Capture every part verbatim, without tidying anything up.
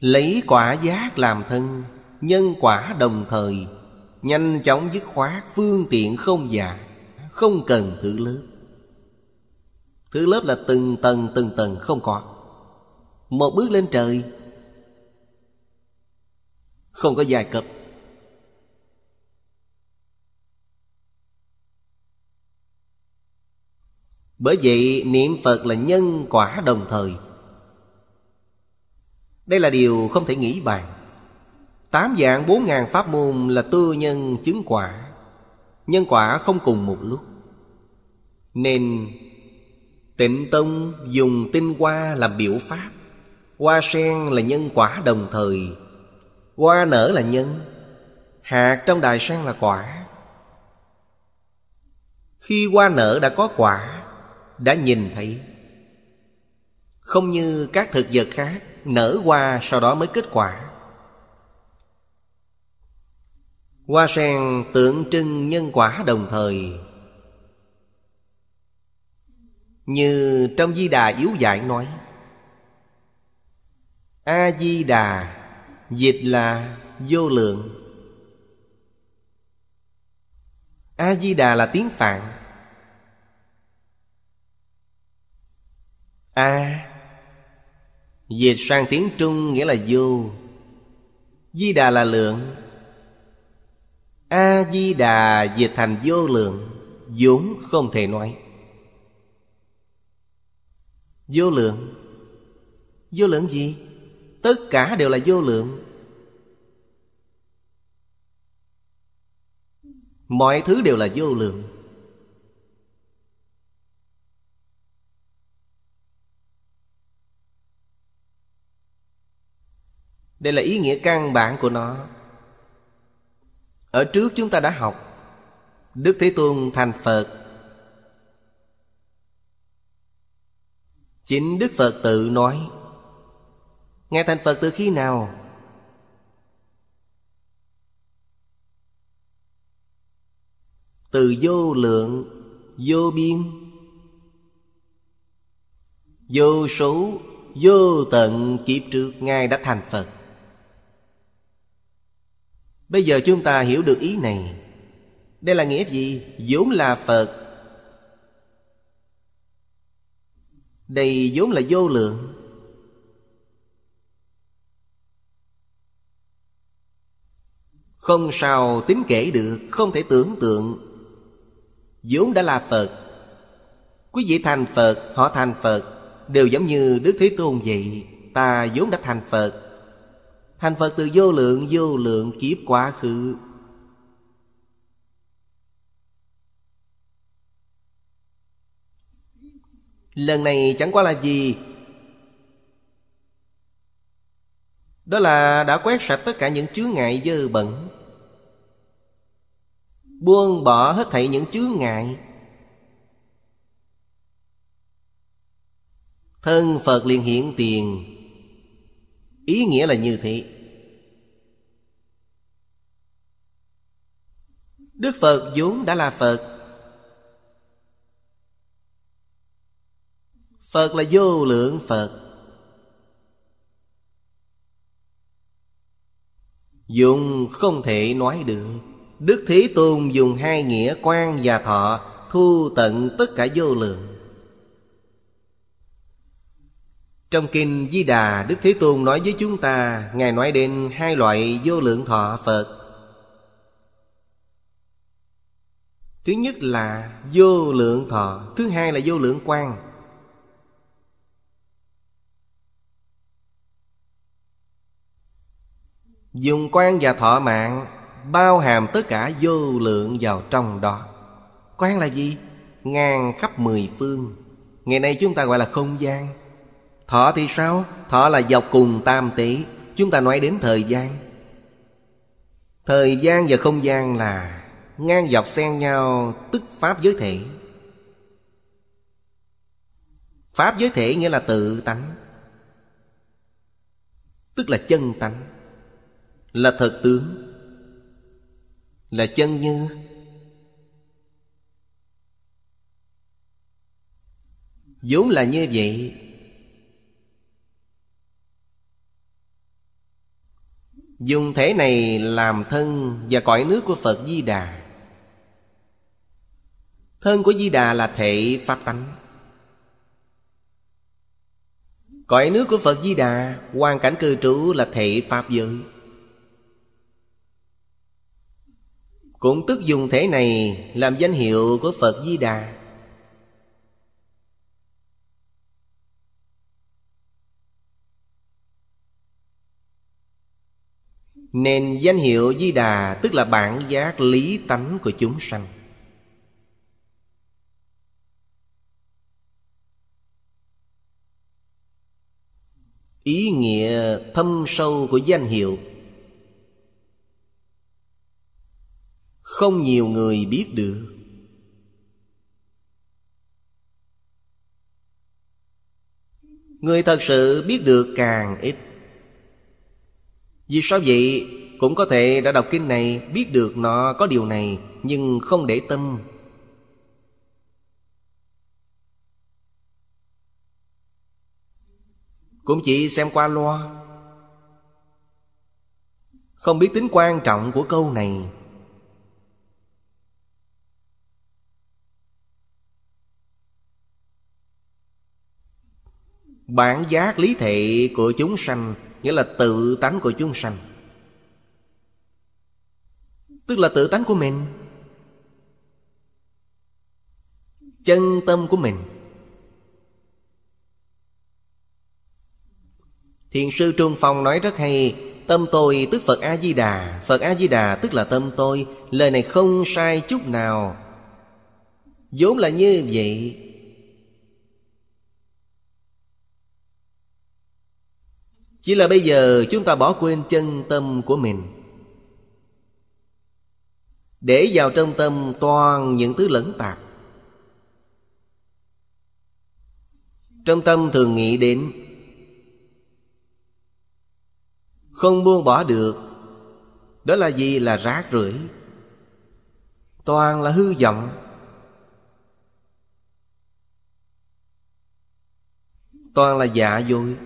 Lấy quả giác làm thân, nhân quả đồng thời, nhanh chóng dứt khoát, phương tiện không dạ, không cần thử lớp. Thử lớp là từng tầng từng tầng không có. Một bước lên trời, không có giai cấp. Bởi vậy niệm Phật là nhân quả đồng thời. Đây là điều không thể nghĩ bàn. Tám vạn bốn ngàn pháp môn là tu nhân chứng quả. Nhân quả không cùng một lúc. Nên Tịnh Tông dùng tinh hoa làm biểu pháp. Hoa sen là nhân quả đồng thời. Hoa nở là nhân, hạt trong đài sen là quả. Khi hoa nở đã có quả, đã nhìn thấy. Không như các thực vật khác nở hoa sau đó mới kết quả. Hoa sen tượng trưng nhân quả đồng thời. Như trong Di Đà Yếu Giải nói, A-di-đà dịch là vô lượng. A-di-đà là tiếng Phạn. A dịch sang tiếng Trung nghĩa là vô. Di Đà là lượng. A-di-đà dịch thành vô lượng, vốn không thể nói. Vô lượng. Vô lượng gì? Tất cả đều là vô lượng. Mọi thứ đều là vô lượng. Đây là ý nghĩa căn bản của nó. Ở trước chúng ta đã học. Đức Thế Tôn thành Phật, chính Đức Phật tự nói. Ngài thành Phật từ khi nào? Từ vô lượng, vô biên, vô số, vô tận kiếp trước Ngài đã thành Phật. Bây giờ chúng ta hiểu được ý này. Đây là nghĩa gì? Vốn là Phật. Đây vốn là vô lượng. Không sao tính kể được, không thể tưởng tượng. Vốn đã là Phật. Quý vị thành Phật, họ thành Phật, đều giống như Đức Thế Tôn vậy. Ta vốn đã thành Phật. Thành Phật từ vô lượng vô lượng kiếp quá khứ. Lần này chẳng qua là gì? Đó là đã quét sạch tất cả những chướng ngại dơ bẩn, buông bỏ hết thảy những chướng ngại. Thân Phật liền hiện tiền. Ý nghĩa là như thế. Đức Phật vốn đã là Phật. Phật là vô lượng Phật. Dùng không thể nói được. Đức Thế Tôn dùng hai nghĩa quan và thọ thu tận tất cả vô lượng. Trong Kinh Di Đà, Đức Thế Tôn nói với chúng ta, Ngài nói đến hai loại vô lượng thọ Phật. Thứ nhất là vô lượng thọ, thứ hai là vô lượng quang. Dùng quang và thọ mạng bao hàm tất cả vô lượng vào trong đó. Quang là gì? Ngang khắp mười phương. Ngày nay chúng ta gọi là không gian. Thọ thì sao? Thọ là dọc cùng tam tế. Chúng ta nói đến thời gian. Thời gian và không gian là ngang dọc xen nhau, tức pháp giới thể. Pháp giới thể nghĩa là tự tánh, tức là chân tánh, là thật tướng, là chân như. Vốn là như vậy. Dùng thể này làm thân và cõi nước của Phật Di Đà. Thân của Di Đà là thể pháp tánh. Cõi nước của Phật Di Đà, hoàn cảnh cư trú là thể pháp giới. Cũng tức dùng thể này làm danh hiệu của Phật Di Đà. Nên danh hiệu Di Đà tức là bản giác lý tánh của chúng sanh. Ý nghĩa thâm sâu của danh hiệu không nhiều người biết được. Người thật sự biết được càng ít. Vì sao vậy? Cũng có thể đã đọc kinh này, biết được nó có điều này, nhưng không để tâm. Cũng chỉ xem qua loa, không biết tính quan trọng của câu này. Bản giác lý thể của chúng sanh, nghĩa là tự tánh của chúng sanh, tức là tự tánh của mình, chân tâm của mình. Thiền sư Trung Phong nói rất hay: tâm tôi tức Phật A-di-đà, Phật A-di-đà tức là tâm tôi. Lời này không sai chút nào, vốn là như vậy. Chỉ là bây giờ chúng ta bỏ quên chân tâm của mình, để vào trong tâm toàn những thứ lẫn tạp. Trong tâm thường nghĩ đến, không buông bỏ được. Đó là gì? Là rác rưởi, toàn là hư vọng, toàn là giả dối.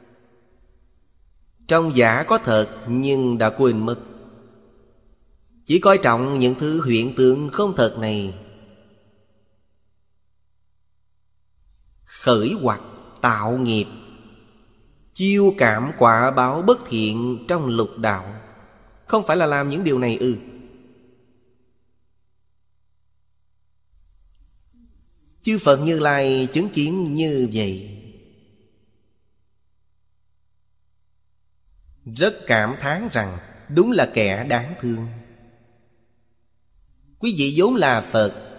Trong giả có thật nhưng đã quên mất, chỉ coi trọng những thứ hiện tượng không thật này. Khởi hoặc tạo nghiệp, chiêu cảm quả báo bất thiện trong lục đạo. Không phải là làm những điều này ư? Chư Phật Như Lai chứng kiến như vậy, rất cảm thán rằng đúng là kẻ đáng thương. Quý vị vốn là Phật,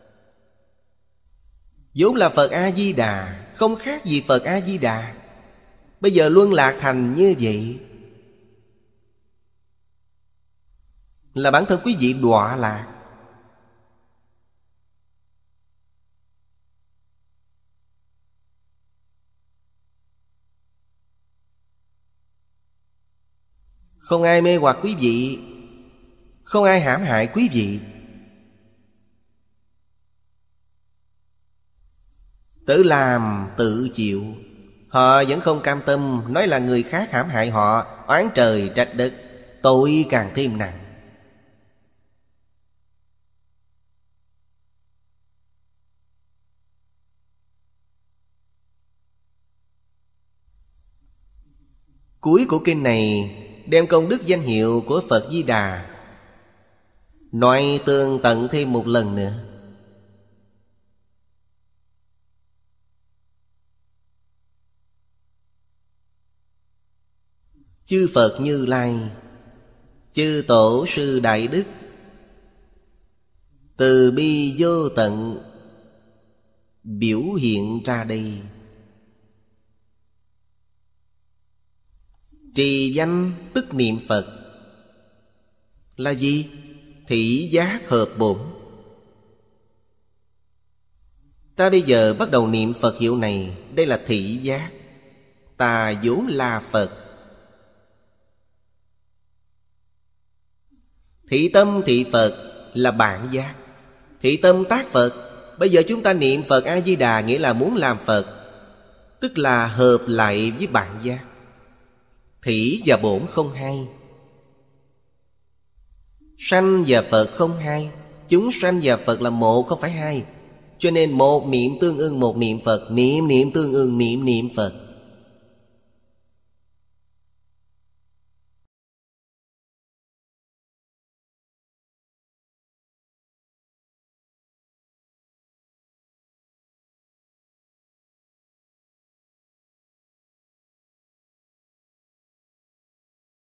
vốn là Phật A-di-đà, không khác gì Phật A-di-đà. Bây giờ luân lạc thành như vậy, là bản thân quý vị đọa lạc. Không ai mê hoặc quý vị, không ai hãm hại quý vị. Tự làm tự chịu. Họ vẫn không cam tâm, nói là người khác hãm hại họ, oán trời trách đất, tội càng thêm nặng. Cuối của kinh này đem công đức danh hiệu của Phật Di Đà nói tường tận thêm một lần nữa. Chư Phật Như Lai, chư Tổ sư Đại Đức, từ bi vô tận biểu hiện ra đây. Trì danh tức niệm Phật là gì? Thị giác hợp bổn. Ta bây giờ bắt đầu niệm Phật hiệu này, đây là thị giác. Ta vốn là Phật. Thị tâm thị Phật là bản giác. Thị tâm tác Phật. Bây giờ chúng ta niệm Phật A-di-đà nghĩa là muốn làm Phật, tức là hợp lại với bản giác. Thị và bổn không hay. Sanh và Phật không hai. Chúng sanh và Phật là một, không phải hai. Cho nên một niệm tương ưng một niệm Phật, niệm niệm tương ưng niệm niệm Phật.